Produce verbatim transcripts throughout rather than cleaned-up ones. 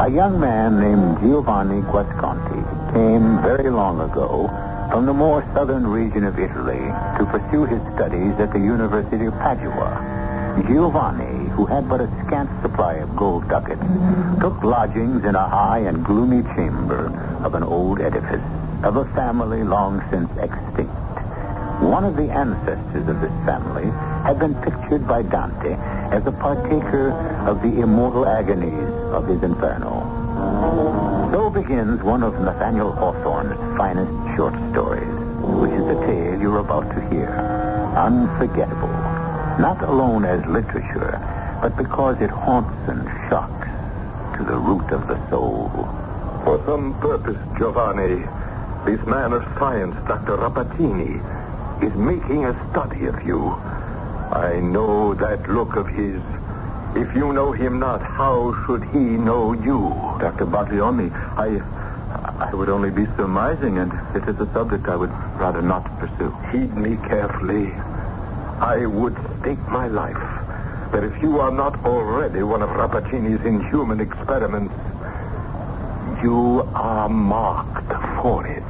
A young man named Giovanni Guasconti came very long ago from the more southern region of Italy to pursue his studies at the University of Padua. Giovanni, who had but a scant supply of gold ducats, took lodgings in a high and gloomy chamber of an old edifice of a family long since extinct. One of the ancestors of this family had been pictured by Dante as a partaker of the immortal agonies of his Inferno. So begins one of Nathaniel Hawthorne's finest short stories, which is the tale you're about to hear. Unforgettable. Not alone as literature, but because it haunts and shocks to the root of the soul. For some purpose, Giovanni, this man of science, Doctor Rappaccini, is making a study of you. I know that look of his. If you know him not, how should he know you? Doctor Baglioni, I I would only be surmising, and it is a subject I would rather not pursue. Heed me carefully. I would stake my life that if you are not already one of Rappaccini's inhuman experiments, you are marked for it.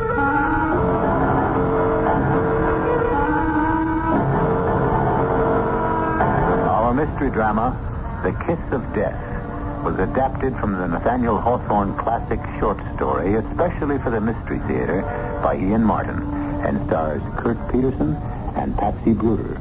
Our mystery drama, The Kiss of Death, was adapted from the Nathaniel Hawthorne classic short story, especially for the Mystery Theater, by Ian Martin, and stars Kurt Peterson and Patsy Bruder.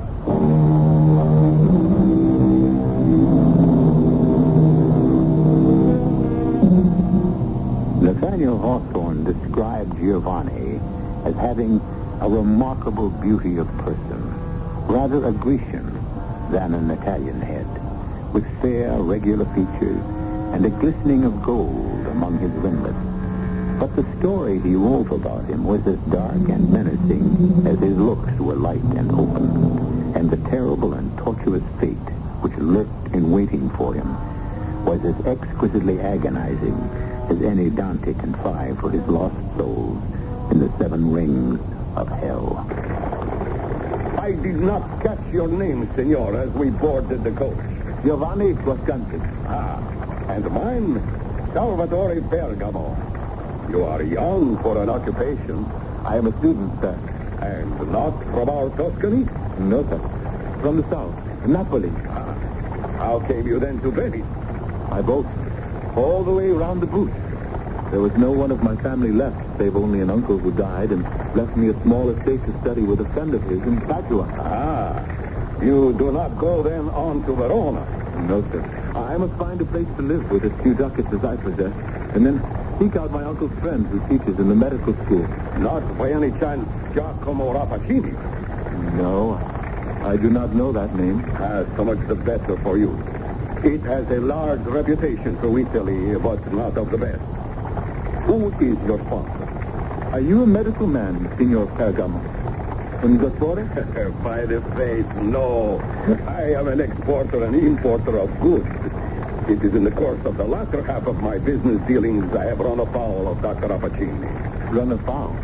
Nathaniel Hawthorne described Giovanni as having a remarkable beauty of person, rather a Grecian than an Italian head, with fair, regular features and a glistening of gold among his ringlets. But the story he wove about him was as dark and menacing as his looks were light and open, and the terrible and tortuous fate which lurked in waiting for him was as exquisitely agonizing as any Dante contrived for his lost souls in the seven rings of hell. I did not catch your name, senor, as we boarded the coach. Giovanni Guasconti. Ah, and mine, Salvatore Bergamo. You are young for an occupation. I am a student, sir. And not from our Tuscany? No, sir. From the south, Napoli. Ah, how came you then to Venice? By boat. All the way around the boot. There was no one of my family left, save only an uncle who died and left me a small estate to study with a friend of his in Padua. Ah, you do not go then on to Verona? No, sir. I must find a place to live with as few ducats as I possess, and then seek out my uncle's friend who teaches in the medical school. Not by any chance Giacomo Rappaccini? No, I do not know that name. Ah, so much the better for you. It has a large reputation through Italy, but not of the best. Who is your sponsor? Are you a medical man, Signor Bergamo? Un dottore? By the faith, no. I am an exporter and importer of goods. It is in the course of the latter half of my business dealings I have run afoul of Doctor Rappaccini. Run afoul?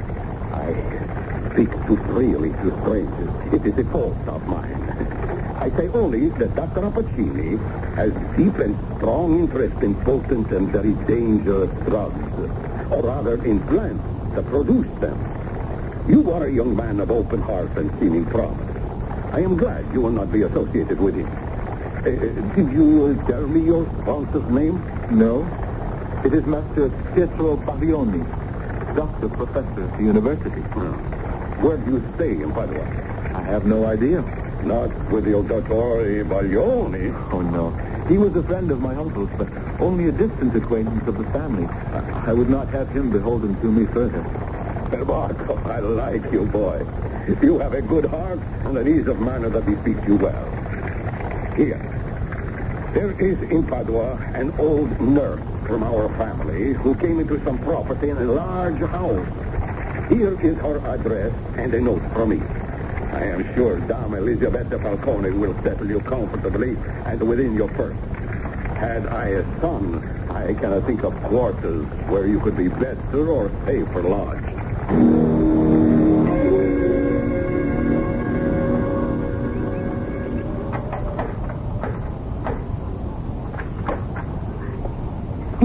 I speak too freely to strangers. It is a fault of mine. I say only that Doctor Rappaccini has deep and strong interest in potent and very dangerous drugs, or rather in plants that produce them. You are a young man of open heart and seeming promise. I am glad you will not be associated with him. Uh, did you uh, tell me your sponsor's name? No. It is Master Pietro Baglioni, doctor professor at the university. Oh. Where do you stay in Padua? I have no idea. Not with the Dottore Baglioni? Oh, no. He was a friend of my uncle's, but only a distant acquaintance of the family. I, I would not have him beholden to me further. Marco, I like you, boy. You have a good heart and an ease of manner that befits you well. Here. There is in Padua an old nurse from our family who came into some property in a large house. Here is her address and a note from me. I am sure Dame Elisabetta Falcone will settle you comfortably and within your purse. Had I a son, I cannot think of quarters where you could be better or safer lodged.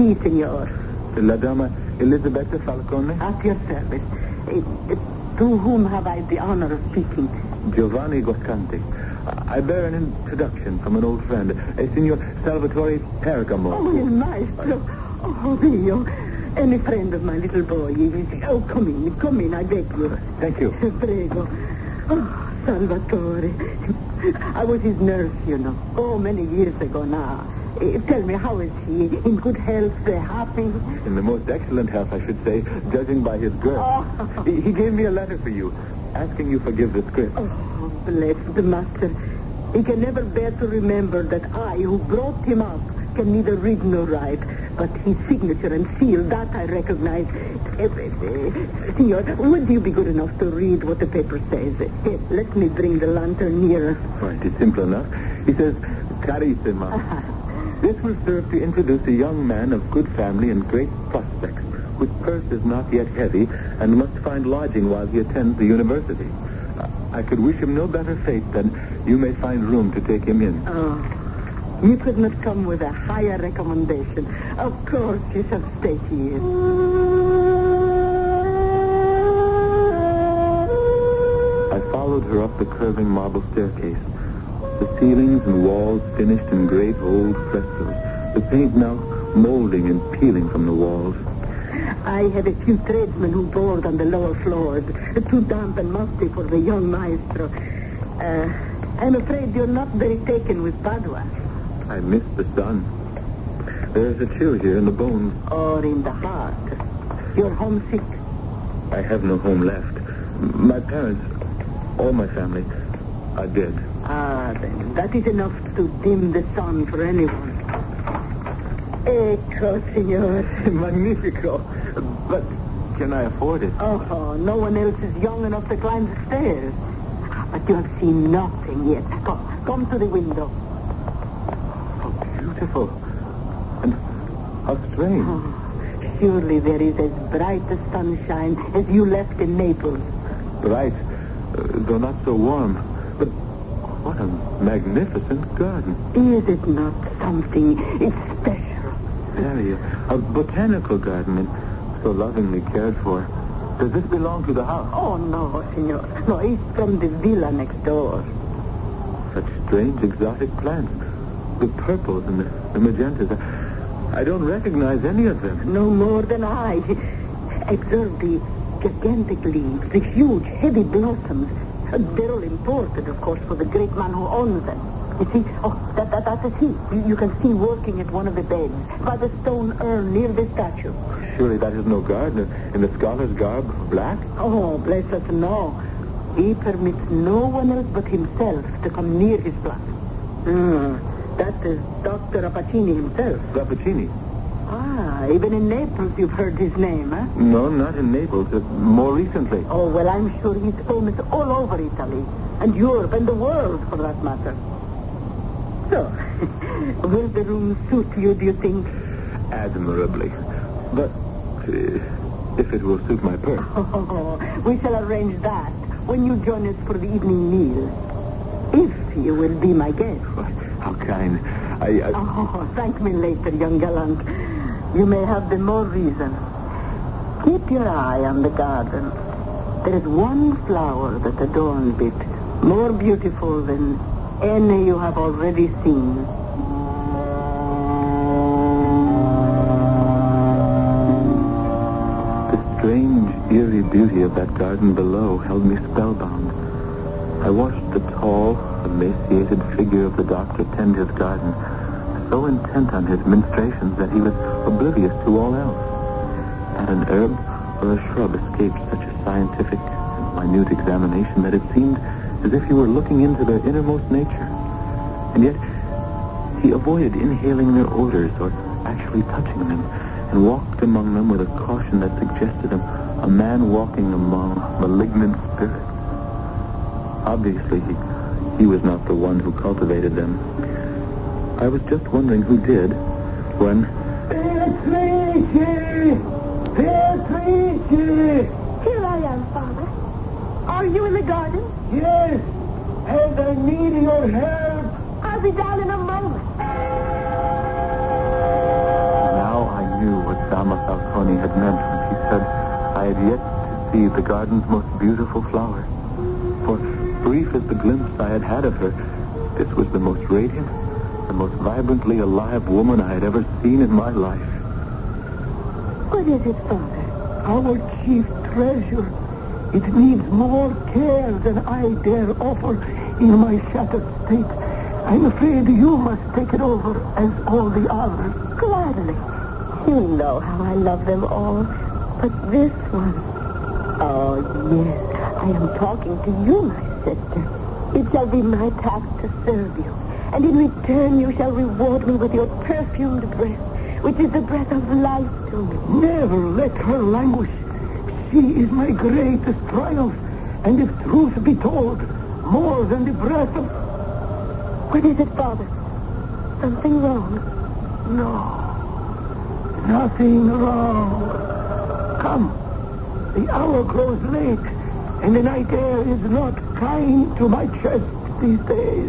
Si, signor. La Dama Elisabetta Falcone? At your service. Uh, uh, to whom have I the honor of speaking? Giovanni Guascanti. I bear an introduction from an old friend, a Signor Salvatore Pergamo. Oh, maestro. Oh, Dio. Any friend of my little boy. Oh, come in, come in, I beg you. Thank you. Prego. Oh, Salvatore. I was his nurse, you know. Oh, many years ago now. Uh, tell me, how is he? In good health? Uh, happy? In the most excellent health, I should say, judging by his girth. Oh. He, he gave me a letter for you, asking you forgive the script. Oh, bless the master. He can never bear to remember that I, who brought him up, can neither read nor write. But his signature and seal, that I recognize. Uh, uh, Signor, would you be good enough to read what the paper says? Uh, let me bring the lantern nearer. Right, it's simple enough. He says, Carissima. Uh-huh. This will serve to introduce a young man of good family and great prospects, whose purse is not yet heavy and must find lodging while he attends the university. Uh, I could wish him no better fate than you may find room to take him in. Oh, you could not come with a higher recommendation. Of course, you shall stay here. I followed her up the curving marble staircase. The ceilings and walls finished in great old frescoes. The paint now molding and peeling from the walls. I had a few tradesmen who board on the lower floors. Too damp and musty for the young maestro. Uh, I'm afraid you're not very taken with Padua. I miss the sun. There's a chill here in the bones. Or in the heart. You're homesick? I have no home left. My parents, all my family, are dead. Ah, then, that is enough to dim the sun for anyone. Ecco, signor. Magnifico. But can I afford it? Oh, no one else is young enough to climb the stairs. But you have seen nothing yet. Come, come to the window. How beautiful. And how strange. Oh, surely there is as bright a sunshine as you left in Naples. Bright, uh, though not so warm. But what a magnificent garden. Is it not something? It's special. Very. A, a botanical garden and so lovingly cared for. Does this belong to the house? Oh, no, signor. No, it's from the villa next door. Such strange exotic plants. The purples and the, the magentas. I, I don't recognize any of them. No more than I. Observe the gigantic leaves, the huge, heavy blossoms. They're all imported, of course, for the great man who owns them. You see, oh, that, that, that is he. You, you can see working at one of the beds, by the stone urn near the statue. Surely that is no gardener in the scholar's garb, black? Oh, bless us, no. He permits no one else but himself to come near his plant. Mm, that is Doctor Rappaccini himself. Rappaccini? Ah, even in Naples you've heard his name, huh? No, not in Naples. Uh, more recently. Oh, well, I'm sure he's famous all over Italy, and Europe, and the world, for that matter. So, will the room suit you, do you think? Admirably. But uh, if it will suit my purse. Oh, we shall arrange that when you join us for the evening meal. If you will be my guest. Why, how kind. I, I... Oh, thank me later, young gallant. You may have the more reason. Keep your eye on the garden. There is one flower that adorns it, more beautiful than any you have already seen. The strange, eerie beauty of that garden below held me spellbound. I watched the tall, emaciated figure of the doctor tend his garden, so intent on his ministrations that he was oblivious to all else. Not an herb or a shrub escaped such a scientific and minute examination that it seemed as if he were looking into their innermost nature. And yet, he avoided inhaling their odors or actually touching them, and walked among them with a caution that suggested him a man walking among malignant spirits. Obviously, he, he was not the one who cultivated them. I was just wondering who did, when... Beatrice! Beatrice! Here I am, Father. Are you in the garden? Yes, and I need your help. I'll be down in a moment. Now I Mamma Falcone had meant when she said I had yet to see the garden's most beautiful flower. For brief as the glimpse I had had of her, this was the most radiant, the most vibrantly alive woman I had ever seen in my life. What is it, Father? Our chief treasure. It needs more care than I dare offer in my shattered state. I'm afraid you must take it over as all the others. Gladly. You know how I love them all. But this one... Oh, yes. I am talking to you, my sister. It shall be my task to serve you. And in return, you shall reward me with your perfumed breath, which is the breath of life to me. Never let her languish. She is my greatest triumph. And if truth be told, more than the breath of... What is it, Father? Something wrong? No. Nothing wrong. Come. The hour grows late, and the night air is not kind to my chest these days.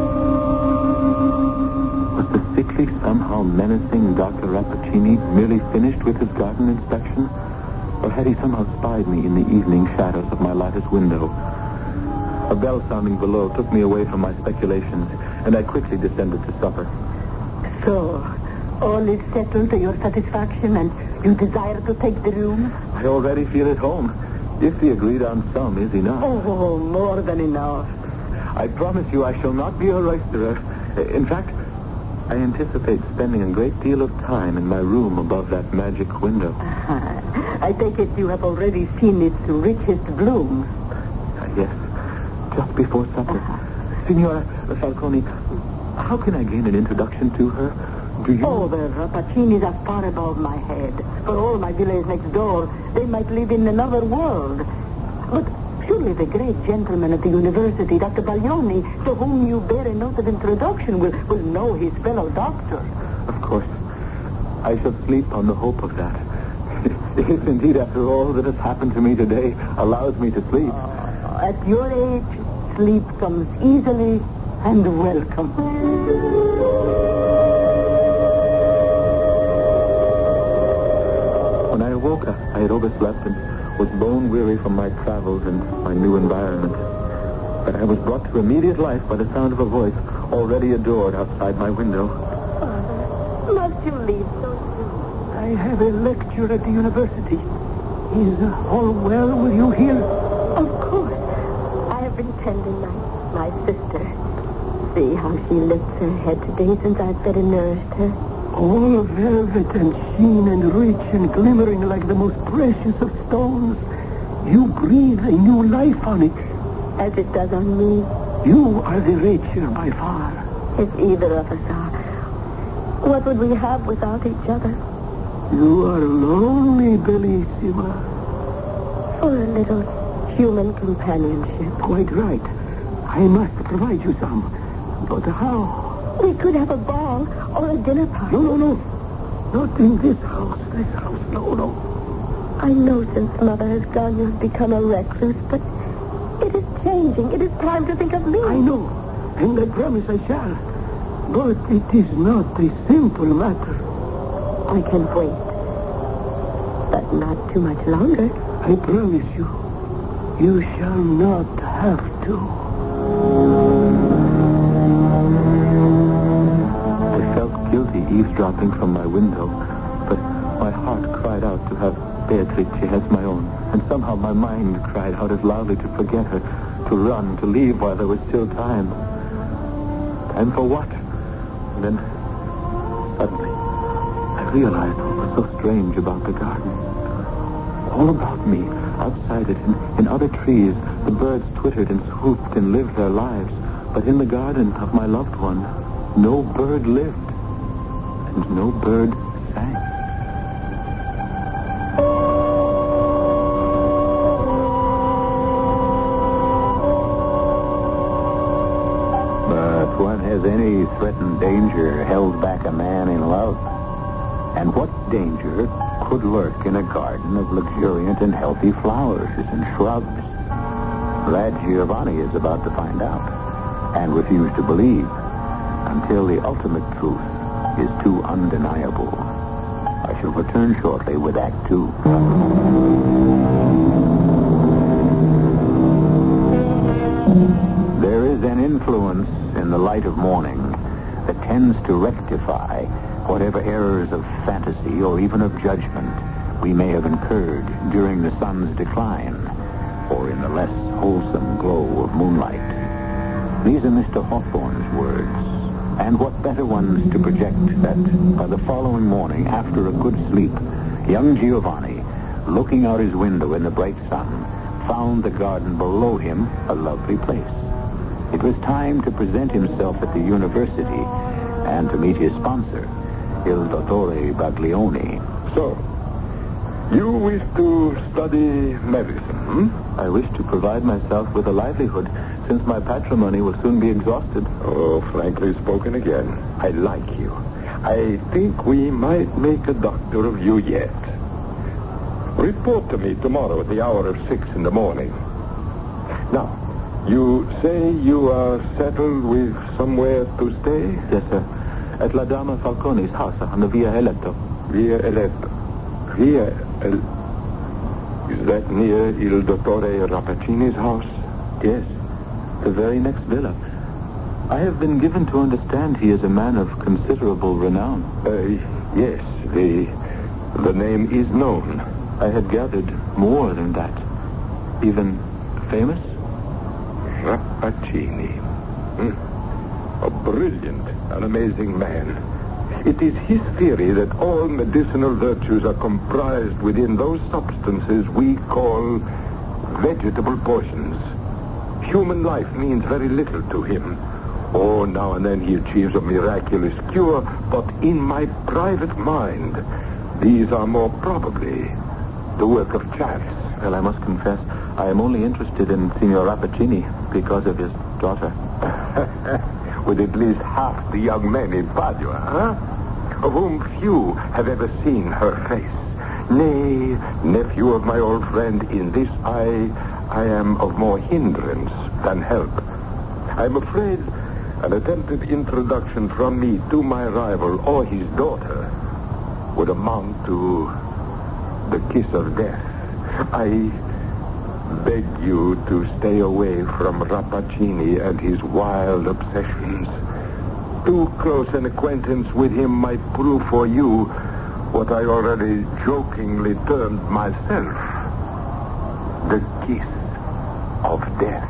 Was the sickly, somehow menacing Doctor Rappaccini merely finished with his garden inspection? Or had he somehow spied me in the evening shadows of my lattice window? A bell sounding below took me away from my speculations, and I quickly descended to supper. So, all is settled to your satisfaction, and you desire to take the room? I already feel at home, if the agreed-on sum is enough. Oh, more than enough. I promise you I shall not be a roisterer. In fact, I anticipate spending a great deal of time in my room above that magic window. Uh-huh. I take it you have already seen its richest bloom. Uh, yes, just before supper. Uh-huh. Signora Falcone, how can I gain an introduction to her? Do you... Oh, the Rappacinis are far above my head. For all my village next door, they might live in another world. But surely the great gentleman at the university, Doctor Baglioni, to whom you bear a note of introduction, will, will know his fellow doctor. Of course. I shall sleep on the hope of that. If indeed, after all that has happened to me today, allows me to sleep. Uh, at your age, sleep comes easily and welcome. When I awoke, I had overslept and was bone-weary from my travels and my new environment. But I was brought to immediate life by the sound of a voice already adored outside my window. Father, must you leave so soon? I have a lecture at the university. Is all well with you here? Of course. I have been tending my, my sister. See how she lifts her head today since I've fed and nourished her. All velvet and sheen and rich and glimmering like the most precious of stones. You breathe a new life on it. As it does on me. You are the richer by far. If either of us are. What would we have without each other? You are lonely, Bellissima. For a little human companionship. Quite right. I must provide you some. But how? We could have a ball or a dinner party. No, no, no. Not in this house. This house, no, no. I know since Mother has gone you have become a recluse, but it is changing. It is time to think of me. I know, and I promise I shall. But it is not a simple matter. I can wait. But not too much longer. I promise you, you shall not have to. I felt guilty eavesdropping from my window, but my heart cried out to have Beatrice as my own, and somehow my mind cried out as loudly to forget her, to run, to leave while there was still time. Time for what? And then, suddenly, I realized what was so strange about the garden. All about me, outside it, in, in other trees, the birds twittered and swooped and lived their lives. But in the garden of my loved one, no bird lived, and no bird sang. But when has any threatened danger held back a man in love? And what danger could lurk in a garden of luxuriant and healthy flowers and shrubs? That Giovanni is about to find out and refuse to believe until the ultimate truth is too undeniable. I shall return shortly with Act Two. There is an influence in the light of morning that tends to rectify whatever errors of fantasy or even of judgment we may have incurred during the sun's decline or in the less wholesome glow of moonlight. These are Mister Hawthorne's words, and what better ones to project that by the following morning, after a good sleep, young Giovanni, looking out his window in the bright sun, found the garden below him a lovely place. It was time to present himself at the university and to meet his sponsor, Il Dottore Baglioni. So, you wish to study medicine, hmm? I wish to provide myself with a livelihood, since my patrimony will soon be exhausted. Oh, frankly spoken again. I like you. I think we might make a doctor of you yet. Report to me tomorrow at the hour of six in the morning. Now, you say you are settled with somewhere to stay? Yes, sir. At La Dama Falcone's house on the Via Eletto. Via Eletto. Via El... Is that near Il Dottore Rappaccini's house? Yes, the very next villa. I have been given to understand he is a man of considerable renown. Uh, yes, the the name is known. I had gathered more than that. Even famous? Rappaccini. Hmm. A brilliant, an amazing man. It is his theory that all medicinal virtues are comprised within those substances we call vegetable poisons. Human life means very little to him. Oh, now and then he achieves a miraculous cure, but in my private mind, these are more probably the work of chance. Well, I must confess, I am only interested in Signor Rappaccini because of his daughter. With at least half the young men in Padua, huh? Of whom few have ever seen her face. Nay, nephew of my old friend, in this I, I am of more hindrance than help. I am afraid an attempted introduction from me to my rival or his daughter would amount to the kiss of death. I beg you to stay away from Rappaccini and his wild obsessions. Too close an acquaintance with him might prove for you what I already jokingly termed myself the kiss of death.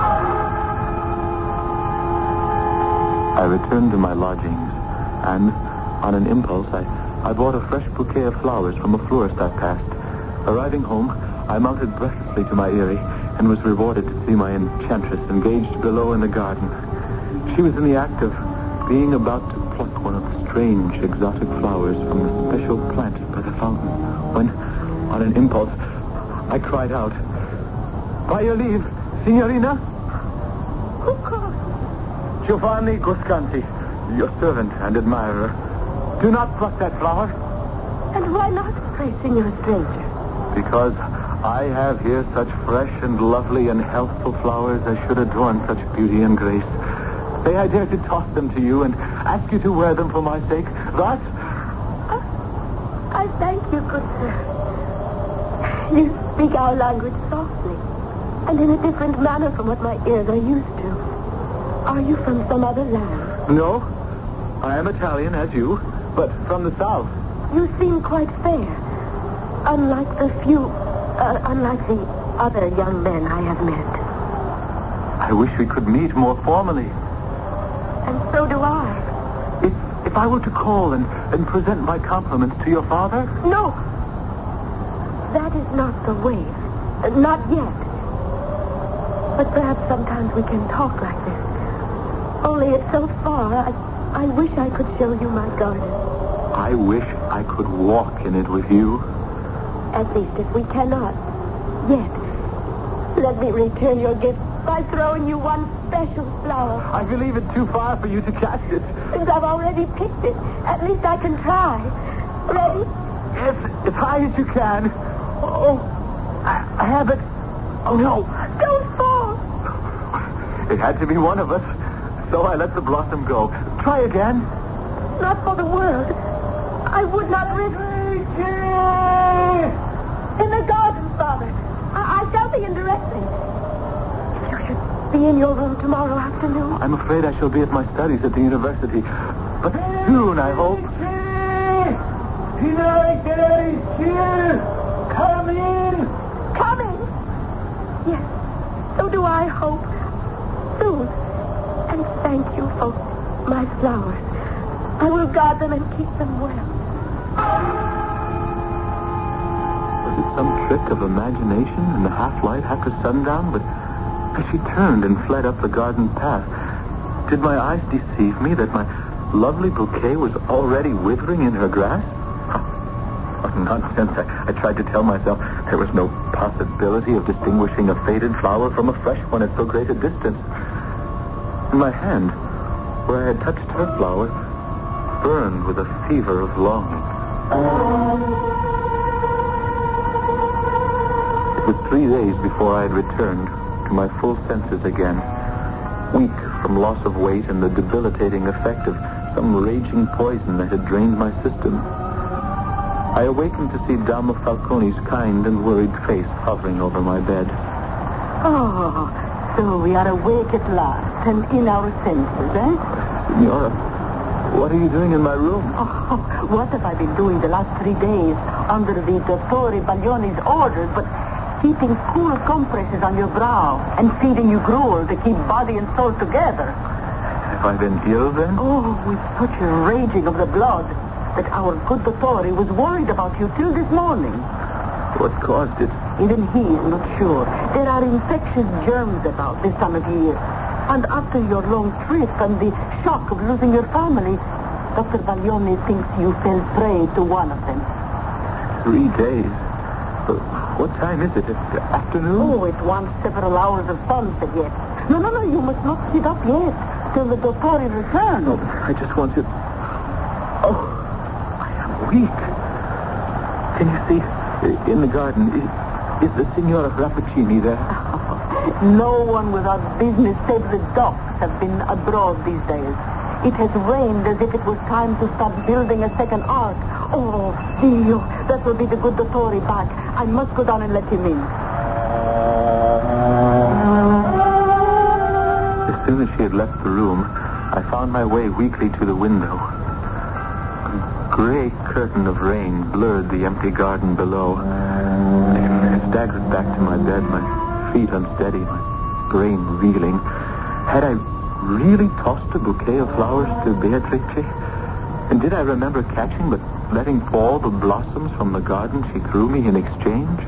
I returned to my lodgings, and on an impulse, I, I bought a fresh bouquet of flowers from a florist I passed. Arriving home, I mounted breathlessly to my eyrie and was rewarded to see my enchantress engaged below in the garden. She was in the act of being about to pluck one of the strange, exotic flowers from the special plant by the fountain, when, on an impulse, I cried out, "By your leave, Signorina?" Who calls? Giovanni Guasconti, your servant and admirer. Do not pluck that flower. And why not, pray, Signor Stranger? Because I have here such fresh and lovely and healthful flowers as should adorn such beauty and grace. May I dare to toss them to you and ask you to wear them for my sake? Thus? Uh, I thank you, good sir. You speak our language softly and in a different manner from what my ears are used to. Are you from some other land? No. I am Italian, as you, but from the south. You seem quite fair. Unlike the few, uh, unlike the other young men I have met. I wish we could meet more formally. And so do I. If, if I were to call and, and present my compliments to your father? No. That is not the way. Uh, not yet. But perhaps sometimes we can talk like this. Only it's so far, I, I wish I could show you my garden. I wish I could walk in it with you. At least if we cannot. Yet. Let me return your gift by throwing you one special flower. I believe it's too far for you to catch it. Since I've already picked it, at least I can try. Ready? Yes, as high as you can. Oh, I, I have it. Oh, no. Don't fall. It had to be one of us, so I let the blossom go. Try again. Not for the world. I would not risk... In the garden, Father. I, I shall be in directly. You should be in your room tomorrow afternoon. I'm afraid I shall be at my studies at the university. But soon, I hope. Tonight there is here. Come in. Coming? Yes. So do I hope. Soon. And thank you for my flowers. I will guard them and keep them well. Was it some trick of imagination in the half-light after sundown? But as she turned and fled up the garden path, did my eyes deceive me that my lovely bouquet was already withering in her grasp? Oh, nonsense. I, I tried to tell myself there was no possibility of distinguishing a faded flower from a fresh one at so great a distance. And my hand, where I had touched her flower, burned with a fever of longing. It was three days before I had returned to my full senses again, weak from loss of weight and the debilitating effect of some raging poison that had drained my system. I awakened to see Dama Falcone's kind and worried face hovering over my bed. Oh, so we are awake at last and in our senses, eh? Signora, what are you doing in my room? Oh, what have I been doing the last three days under the Dottore Baglioni's orders but keeping cool compresses on your brow and feeding you gruel to keep body and soul together? Have I been ill then? Oh, with such a raging of the blood that our good Dottore was worried about you till this morning. What caused it? Even he is not sure. There are infectious germs about this time of year. And after your long trip and the shock of losing your family, Doctor Baglioni thinks you fell prey to one of them. Three days? Uh, what time is it? Afternoon? Oh, it wants several hours of sunset yet. No, no, no, you must not sit up yet till the Dottore returns. No, I just want to... Oh, I am weak. Can you see, in the garden, is, is the Signora Rappaccini there? No one without business save the ducks have been abroad these days. It has rained as if it was time to start building a second ark. Oh, Dio, that will be the good Dottore back. I must go down and let him in. As soon as she had left the room, I found my way weakly to the window. A gray curtain of rain blurred the empty garden below. I staggered back to my bed, my feet unsteady, my brain reeling. Had I really tossed a bouquet of flowers to Beatrice? And did I remember catching but letting fall the blossoms from the garden she threw me in exchange?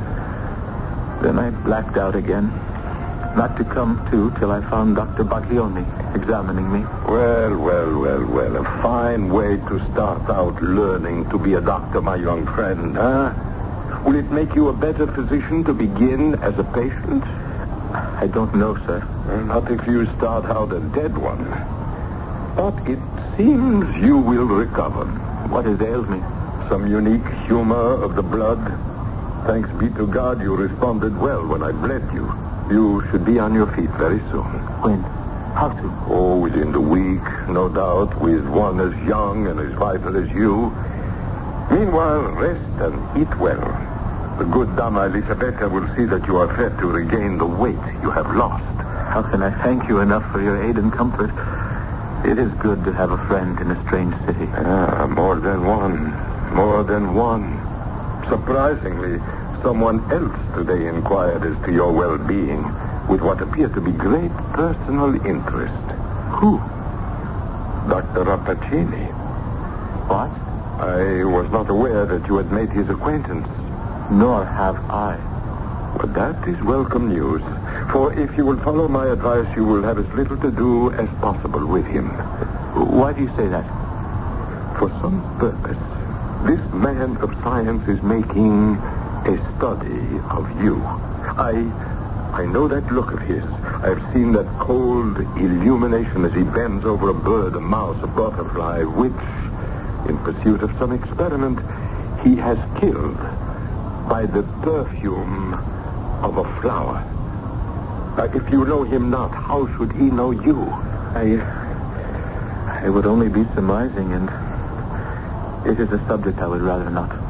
Then I blacked out again, not to come to till I found Doctor Baglioni examining me. Well, well, well, well. A fine way to start out learning to be a doctor, my young friend, huh? Will it make you a better physician to begin as a patient? I don't know, sir. Well, not if you start out a dead one. But it seems you will recover. What has ailed me? Some unique humor of the blood. Thanks be to God you responded well when I bled you. You should be on your feet very soon. When? How soon? Oh, within the week, no doubt, with one as young and as vital as you. Meanwhile, rest and eat well. The good Dama Elisabetta will see that you are fed to regain the weight you have lost. How can I thank you enough for your aid and comfort? It is good to have a friend in a strange city. Ah, more than one. More than one. Surprisingly, someone else today inquired as to your well-being with what appeared to be great personal interest. Who? Doctor Rappaccini. What? I was not aware that you had made his acquaintance. Nor have I. But that is welcome news. For if you will follow my advice, you will have as little to do as possible with him. Why do you say that? For some purpose. This man of science is making a study of you. I I know that look of his. I've seen that cold illumination as he bends over a bird, a mouse, a butterfly, which, in pursuit of some experiment, he has killed by the perfume of a flower. Uh, if you know him not, how should he know you? I... I would only be surmising, and it is a subject I would rather not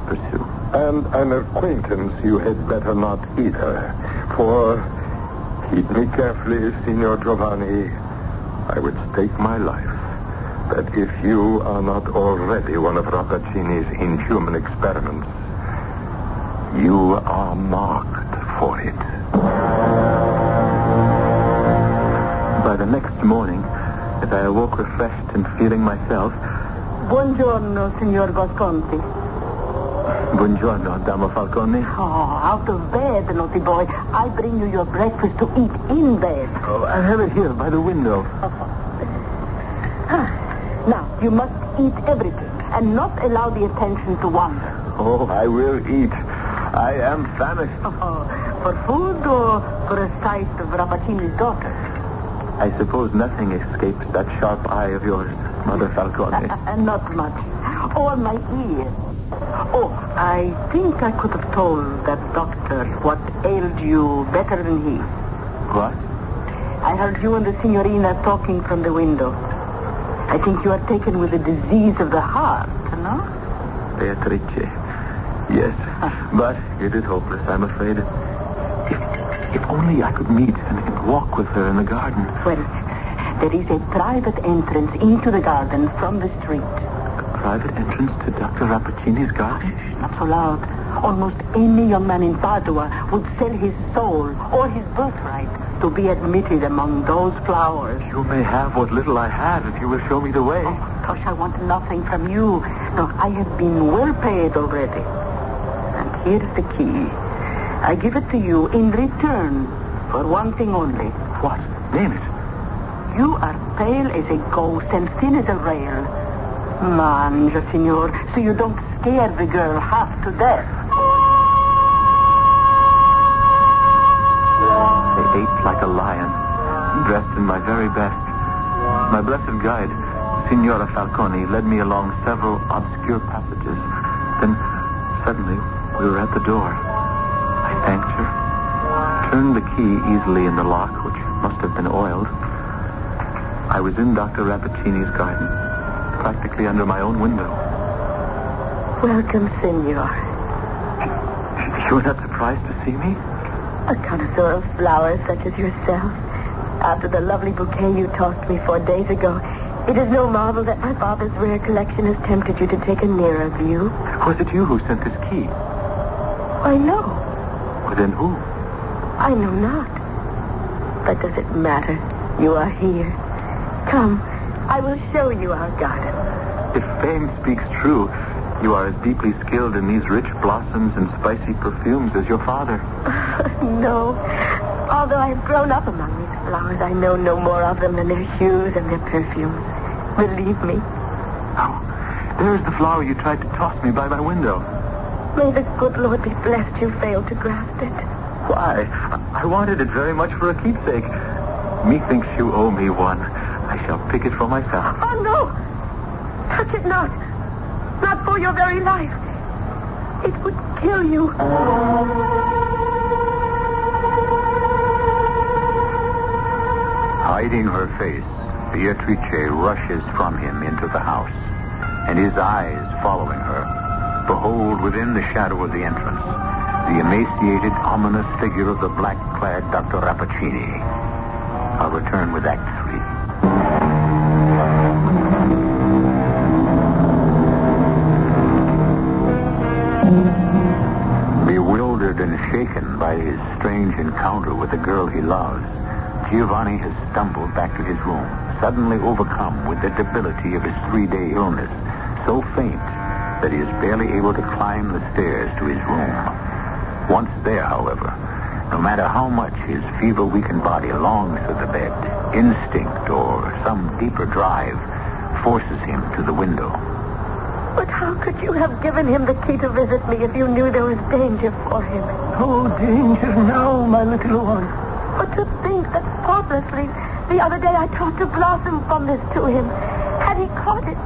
pursue. And an acquaintance you had better not either. For, heed me carefully, Signor Giovanni, I would stake my life that if you are not already one of Rappaccini's inhuman experiments, you are marked for it. By the next morning, as I awoke refreshed and feeling myself... Buongiorno, Signor Visconti. Buongiorno, Dama Falcone. Oh, out of bed, naughty boy. I bring you your breakfast to eat in bed. Oh, I have it here by the window. Now, you must eat everything and not allow the attention to wander. Oh, I will eat. I am famished. Oh, for food or for a sight of Rappaccini's daughter? I suppose nothing escapes that sharp eye of yours, Mother Falcone. Not much. Or my ears. Oh, I think I could have told that doctor what ailed you better than he. What? I heard you and the signorina talking from the window. I think you are taken with a disease of the heart, no? Beatrice. Yes, but it is hopeless, I'm afraid. If, if only I could meet and, and walk with her in the garden. Well, there is a private entrance into the garden from the street. A private entrance to Doctor Rappaccini's garden? Not so loud. Almost any young man in Padua would sell his soul or his birthright to be admitted among those flowers. You may have what little I have if you will show me the way. Oh, Tosh, I want nothing from you. No, I have been well paid already. And here's the key. I give it to you in return for one thing only. What? Name it. You are pale as a ghost and thin as a rail. Mangia, signor, so you don't scare the girl half to death. I ate like a lion, dressed in my very best. My blessed guide, Signora Falcone, led me along several obscure passages. Then, suddenly, we were at the door. I thanked her, turned the key easily in the lock, which must have been oiled. I was in Doctor Rappaccini's garden, practically under my own window. Welcome, signor. You were not surprised to see me? A connoisseur of flowers such as yourself. After the lovely bouquet you tossed me four days ago, it is no marvel that my father's rare collection has tempted you to take a nearer view. Was it you who sent this key? I know. Well, then who? I know not. But does it matter? You are here. Come, I will show you our garden. If fame speaks true, you are as deeply skilled in these rich blossoms and spicy perfumes as your father. No. Although I've grown up among these flowers, I know no more of them than their hues and their perfumes. Believe me. Oh, there's the flower you tried to toss me by my window. May the good Lord be blessed you failed to grasp it. Why? I wanted it very much for a keepsake. Methinks you owe me one. I shall pick it for myself. Oh, no! Touch it not. Not for your very life. It would kill you. Hiding her face, Beatrice rushes from him into the house, and his eyes following her, behold within the shadow of the entrance the emaciated, ominous figure of the black-clad Doctor Rappaccini. I'll return with Act Three. Bewildered and shaken by his strange encounter with the girl he loves, Giovanni has stumbled back to his room, suddenly overcome with the debility of his three-day illness, so faint that he is barely able to climb the stairs to his room. Once there, however, no matter how much his fever-weakened body longs for the bed, instinct or some deeper drive forces him to the window. But how could you have given him the key to visit me if you knew there was danger for him? No danger now, my little one. But to think that thoughtlessly, the other day I tried to blossom from this to him. Had he caught it,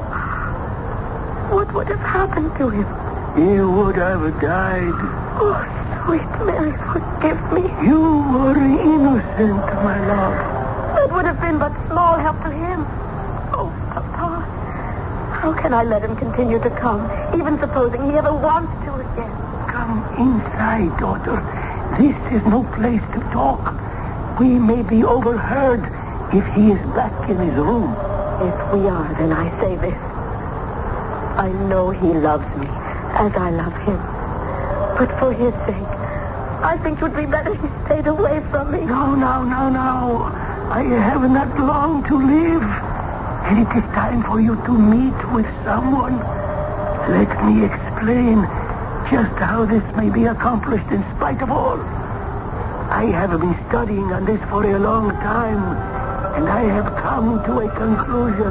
what would have happened to him? He would have died. Oh, sweet Mary, forgive me. You were innocent, my love. That would have been but small help to him. Oh, Papa, How can I let him continue to come, even supposing he ever wants to again? Come inside, daughter. This is no place to talk. We may be overheard if he is back in his room. If we are, then I say this. I know he loves me, as I love him. But for his sake, I think it would be better he stayed away from me. No, no, no, no. I have not long to live. And it is time for you to meet with someone. Let me explain just how this may be accomplished in spite of all. I have been studying on this for a long time, and I have come to a conclusion.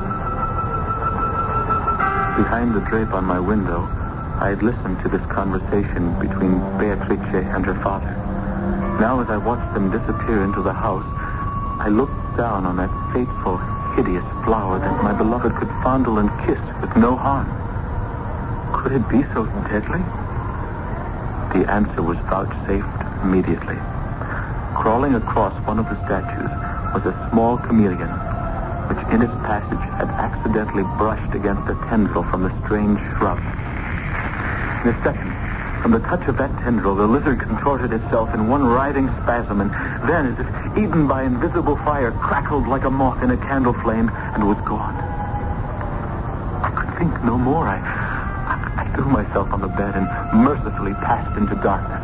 Behind the drape on my window, I had listened to this conversation between Beatrice and her father. Now, as I watched them disappear into the house, I looked down on that fateful, hideous flower that my beloved could fondle and kiss with no harm. Could it be so deadly? The answer was vouchsafed immediately. Crawling across one of the statues was a small chameleon, which in its passage had accidentally brushed against a tendril from the strange shrub. In a second, from the touch of that tendril, the lizard contorted itself in one writhing spasm, and then, as if eaten by invisible fire, crackled like a moth in a candle flame and was gone. I could think no more. I, I, I threw myself on the bed and mercifully passed into darkness.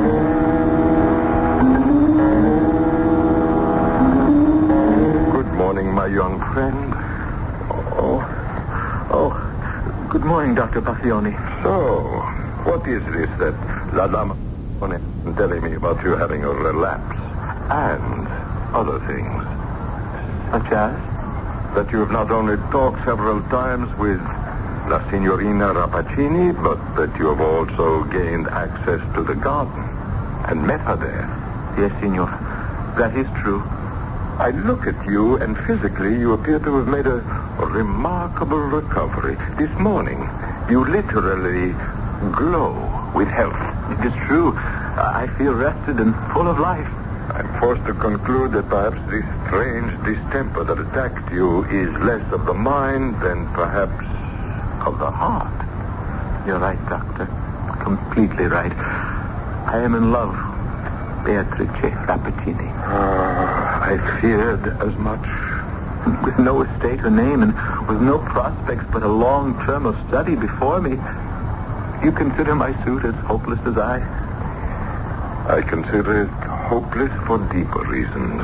Good morning, my young friend. Oh, oh, good morning, Doctor Baglioni. So, what is this that La Dama is telling me about you having a relapse and other things? Such as? That you have not only talked several times with La Signorina Rappaccini, but that you have also gained access to the garden and met her there. Yes, Signor. That is true. I look at you, and physically you appear to have made a, a remarkable recovery. This morning, you literally glow with health. It is true. I feel rested and full of life. I'm forced to conclude that perhaps this strange distemper that attacked you is less of the mind than perhaps of the heart. You're right, Doctor. Completely right. I am in love. Beatrice Rappaccini. Uh, I feared as much. With no estate or name and with no prospects but a long term of study before me, you consider my suit as hopeless as I? I consider it hopeless for deeper reasons.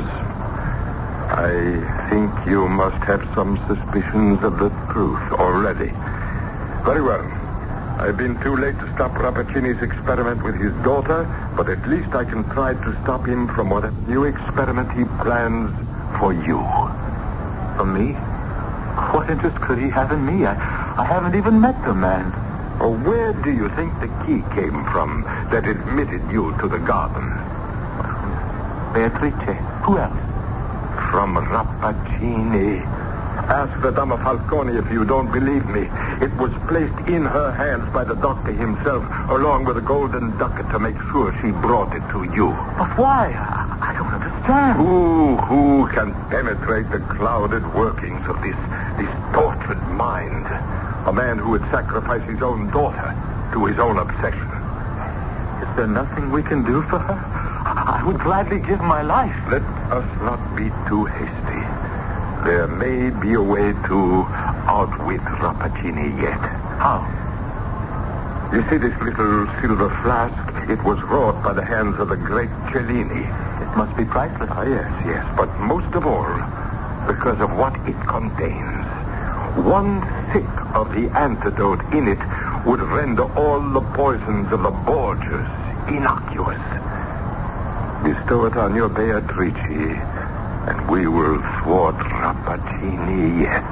I think you must have some suspicions of the truth already. Very well. I've been too late to stop Rappaccini's experiment with his daughter, but at least I can try to stop him from whatever new experiment he plans for you. For me? What interest could he have in me? I, I haven't even met the man. Well, where do you think the key came from that admitted you to the garden? Beatrice. Who else? From Rappaccini. Ask the Dama Falcone if you don't believe me. It was placed in her hands by the doctor himself, along with a golden ducat to make sure she brought it to you. But why? I, I don't understand. Who, who can penetrate the clouded workings of this, this tortured mind? A man who would sacrifice his own daughter to his own obsession. Is there nothing we can do for her? I would gladly give my life. Let us not be too hasty. There may be a way to outwit Rappaccini yet. How? You see this little silver flask? It was wrought by the hands of the great Cellini. It must be priceless. Ah, yes, yes. But most of all, because of what it contains. One sip of the antidote in it would render all the poisons of the Borgias innocuous. Bestow it on your Beatrice, and we will thwart Rappaccini yet.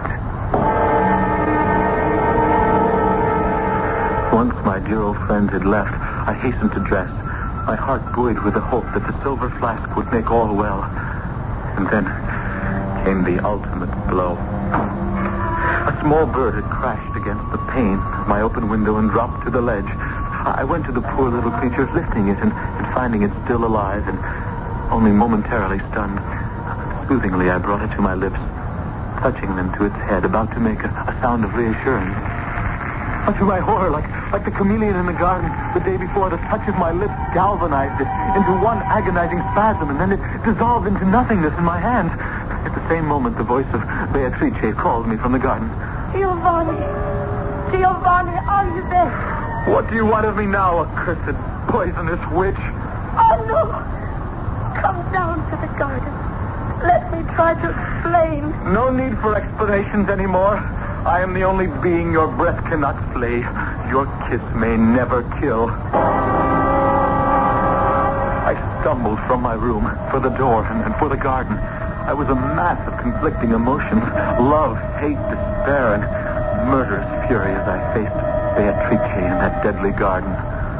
Once my dear old friend had left, I hastened to dress, my heart buoyed with the hope that the silver flask would make all well. And then came the ultimate blow. A small bird had crashed against the pane of my open window and dropped to the ledge. I went to the poor little creature, lifting it and, and finding it still alive and only momentarily stunned. Soothingly, I brought it to my lips. touching them to its head, about to make a, a sound of reassurance. But to my horror, like, like the chameleon in the garden the day before, the touch of my lips galvanized it into one agonizing spasm, and then it dissolved into nothingness in my hands. At the same moment, the voice of Beatrice called me from the garden. Giovanni! Giovanni, are you there? What do you want of me now, accursed, poisonous witch? Oh, no! Come down to the garden. Let me try to explain. No need for explanations anymore. I am the only being your breath cannot slay. Your kiss may never kill. I stumbled from my room for the door and, and for the garden. I was a mass of conflicting emotions. Love, hate, despair, and murderous fury as I faced Beatrice in that deadly garden.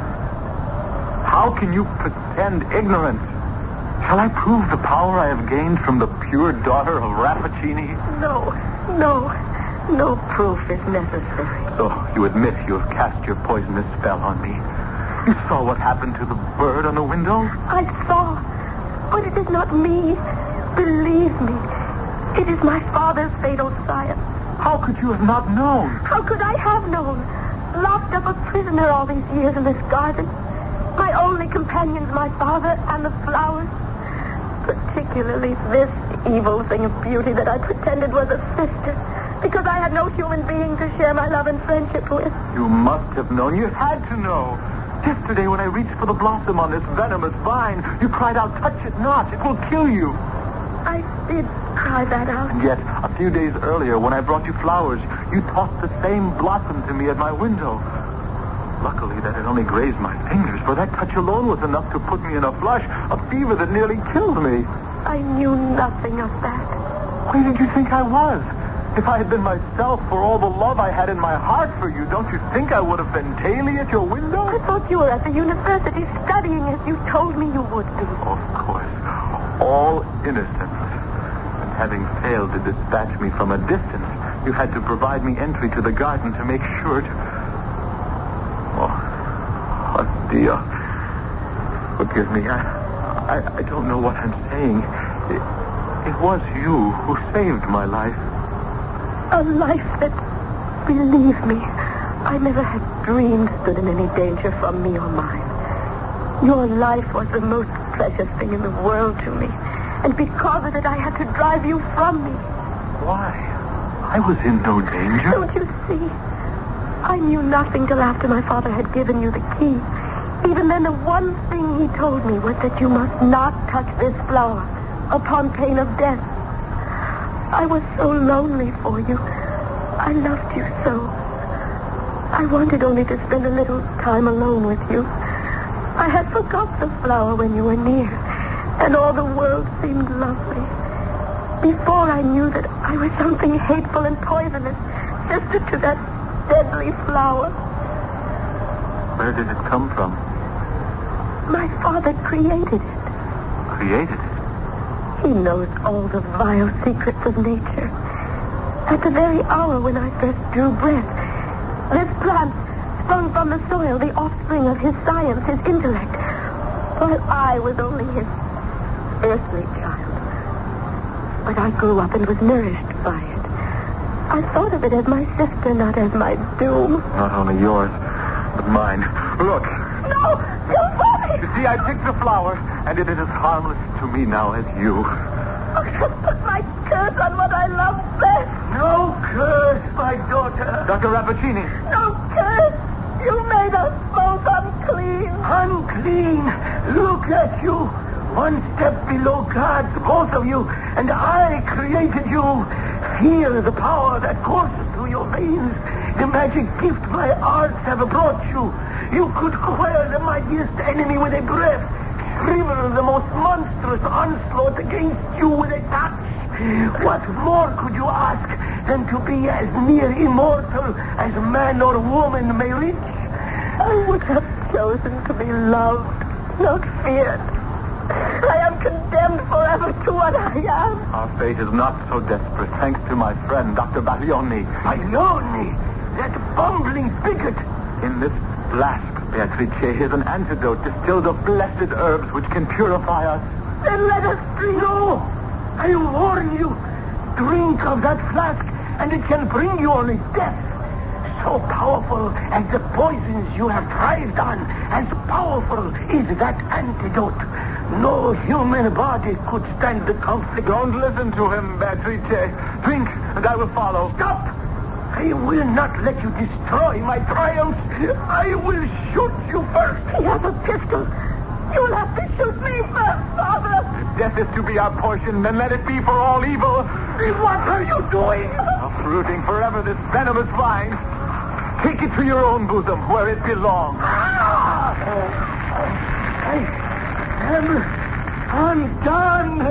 How can you pretend ignorance? Shall I prove the power I have gained from the pure daughter of Rappaccini? No, no, no proof is necessary. So you admit you have cast your poisonous spell on me. You saw what happened to the bird on the window? I saw, but it is not me. Believe me, it is my father's fatal science. How could you have not known? How could I have known? Locked up a prisoner all these years in this garden. My only companions, my father and the flowers. Particularly this evil thing of beauty that I pretended was a sister, because I had no human being to share my love and friendship with. You must have known. You had to know. Yesterday when I reached for the blossom on this venomous vine, you cried out, touch it not, it will kill you. I did cry that out. And yet, a few days earlier, when I brought you flowers, you tossed the same blossom to me at my window. Luckily, that had only grazed my fingers, for that touch alone was enough to put me in a flush, a fever that nearly killed me. I knew nothing of that. Where did you think I was? If I had been myself for all the love I had in my heart for you, don't you think I would have been daily at your window? I thought you were at the university studying as you told me you would be. Of course. All innocence. And having failed to dispatch me from a distance, you had to provide me entry to the garden to make sure to... Oh, oh dear. Forgive me. I, I, I don't know what I'm saying. It, it was you who saved my life. A life that, believe me, I never had dreamed stood in any danger from me or mine. Your life was the most precious thing in the world to me. And because of it, I had to drive you from me. Why? I was in no danger. Don't you see? I knew nothing till after my father had given you the key. Even then, the one thing he told me was that you must not touch this flower upon pain of death. I was so lonely for you. I loved you so. I wanted only to spend a little time alone with you. I had forgot the flower when you were near, and all the world seemed lovely. Before I knew that I was something hateful and poisonous, sister to that deadly flower. Where did it come from? My father created it. Created it? He knows all the vile secrets of nature. At the very hour when I first drew breath, this plant sprung from the soil, the offspring of his science, his intellect, while I was only his earthly child. But I grew up and was nourished by it. I thought of it as my sister, not as my doom. Not only yours, but mine. Look. No! Giovanni! You see, I picked the flower, and it is as harmless to me now as you. Oh, just put my curse on what I love best. No curse, my daughter. Doctor Rappaccini. No curse! You made us both unclean. Unclean. Look at you. One step below God's, both of you, and I created you. Feel the power that courses through your veins. The magic gift my arts have brought you. You could quell the mightiest enemy with a breath. Shrivel the most monstrous onslaught against you with a touch. What more could you ask than to be as near immortal as man or woman may reach? I would have chosen to be loved, not feared. I am condemned forever to what I am. Our fate is not so desperate, thanks to my friend, Doctor Baglioni. Baglioni? That bumbling bigot. In this flask, Beatrice, is an antidote distilled of blessed herbs which can purify us. Then let us drink. No! I warn you. drink of that flask, and it can bring you only death. So powerful as the poisons you have thrived on, as powerful is that antidote. No human body could stand the conflict. Don't listen to him, Beatrice. Drink, and I will follow. Stop! I will not let you destroy my triumph. I will shoot you first. He has a pistol. You'll have to shoot me first, Father. If death is to be our portion, then let it be for all evil. What are you doing? Uprooting forever this venomous vine. Take it to your own bosom, where it belongs. Ah! I am undone.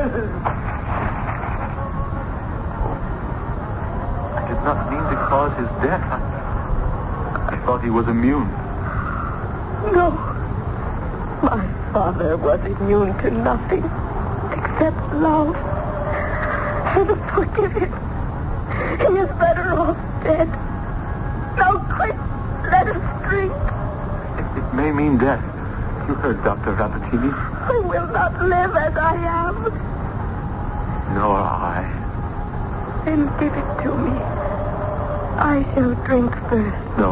I did not mean to cause his death. I, I thought he was immune. No. My father was immune to nothing except love. And forgive him. He is better off dead. Now, quick, let us drink. It, it may mean death. You heard Doctor Rapattini. I will not live as I am. Nor I. Then give it to me. I shall drink first. No.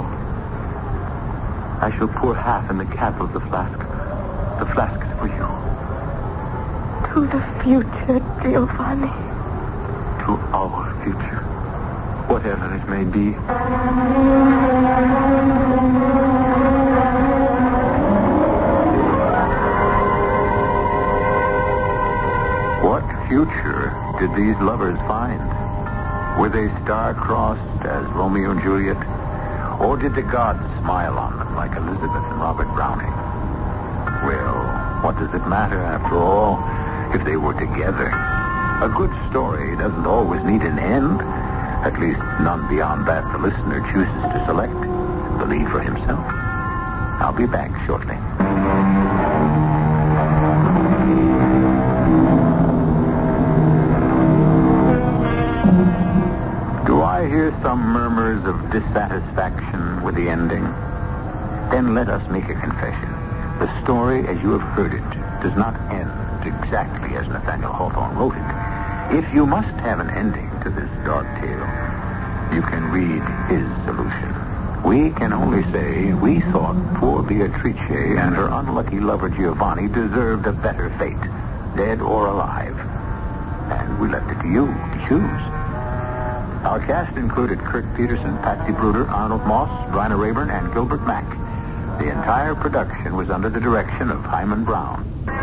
I shall pour half in the cap of the flask. The flask is for you. To the future, Giovanni. To our future. Whatever it may be. What future did these lovers find? Were they star-crossed as Romeo and Juliet? Or did the gods smile on them like Elizabeth and Robert Browning? Well, what does it matter, after all, if they were together? A good story doesn't always need an end. At least none beyond that the listener chooses to select, believe for himself. I'll be back shortly. Do I hear some murmurs of dissatisfaction with the ending? Then let us make a confession. The story, as you have heard it, does not end exactly as Nathaniel Hawthorne wrote it. If you must have an ending to this dark tale, you can read his solution. We can only say we thought poor Beatrice and her unlucky lover Giovanni deserved a better fate, dead or alive. And we left it to you to choose. Our cast included Kirk Peterson, Patsy Bruder, Arnold Moss, Bryna Rayburn, and Gilbert Mack. The entire production was under the direction of Hyman Brown.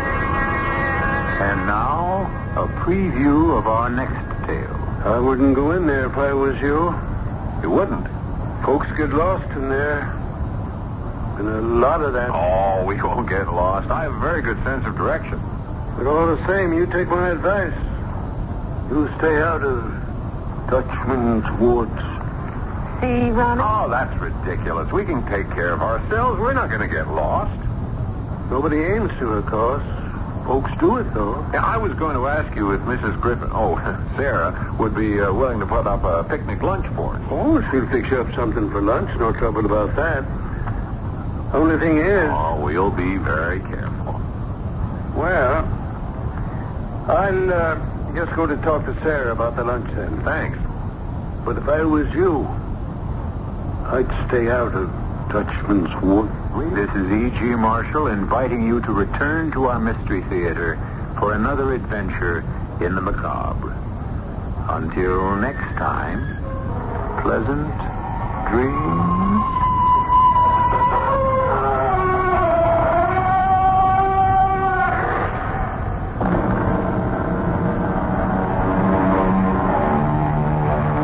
And now, a preview of our next tale. I wouldn't go in there if I was you. You wouldn't? Folks get lost in there. And a lot of that. Oh, we won't get lost. I have a very good sense of direction. But all the same, you take my advice. You stay out of Dutchman's woods. See, Ronnie? Oh, that's ridiculous. We can take care of ourselves. We're not going to get lost. Nobody aims to, of course. Folks do it, though. Yeah, I was going to ask you if Missus Griffin, oh, Sarah, would be uh, willing to put up a picnic lunch for us. Oh, she'll fix you up something for lunch. No trouble about that. Only thing is... Oh, we'll be very careful. Well, I'll uh, just go to talk to Sarah about the lunch then. Thanks. But if I was you, I'd stay out of Dutchman's Wood. This is E G. Marshall inviting you to return to our Mystery Theater for another adventure in the macabre. Until next time, pleasant dreams.